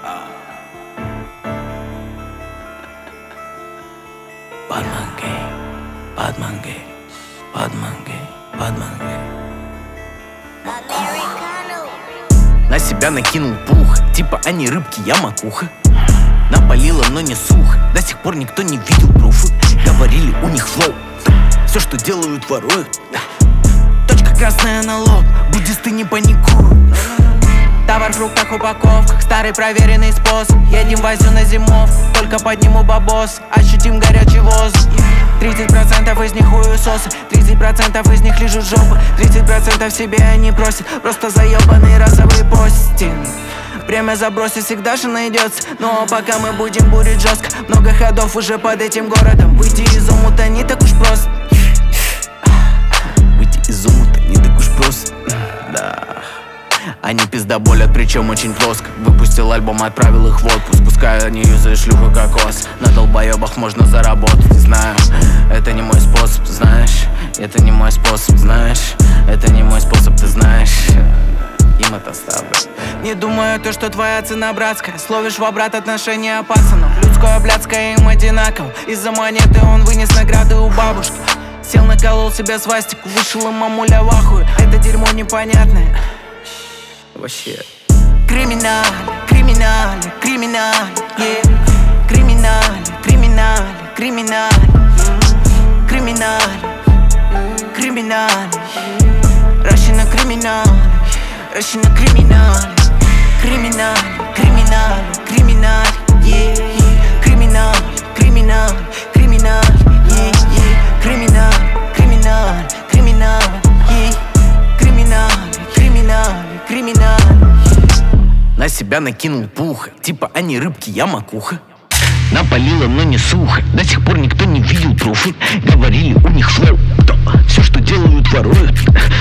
На себя накинул пух, типа они рыбки, я макуха. Напалило, но не сухо, до сих пор никто не видел пруфы. Говорили, у них флоу, все, что делают, воруют. Точка красная на лоб, буддисты не паникуют. Товар в фруктах, упаковках, старый проверенный способ. Едем возю на зимов, только подниму бабос. Ощутим горячий воздух. 30% из них хуесосы, 30% из них лижут жопы, 30% себе они просят, просто заебанный разовый постинг. Время забросить всегда же найдется, но пока мы будем бурить жестко. Много ходов уже под этим городом, выйти из омута не так уж просто. Выйти из омута не так уж просто, да. Они пиздоболят, причем очень плоско. Выпустил альбом, отправил их в отпуск. Пускай они юзают шлюху кокос. На долбоебах можно заработать. Знаю, это не мой способ, знаешь. Это не мой способ, знаешь. Это не мой способ, ты знаешь. Им это ставлю. Не думаю, то, что твоя цена братская. Словишь в обрат отношения пацанов. Людское, блядское им одинаково. Из-за монеты он вынес награды у бабушки. Сел, наколол себе свастику, вышел и мамуля в ахуе. Это дерьмо непонятное. Вообще. Криминаль, криминаль, криминаль, yeah. Криминаль, криминаль, криминаль, криминаль, криминаль. Рощина криминаль, рощина криминаль, криминаль, криминаль, криминаль, yeah, yeah. Криминаль, криминаль, криминаль, yeah, yeah. Криминаль, криминаль, криминаль, yeah. Криминаль, криминаль, криминаль. На себя накинул пуха, типа они рыбки, я макуха. Напалило, но не сухо, до сих пор никто не видел пруфы. Говорили, у них флоу, все, что делают, воруют.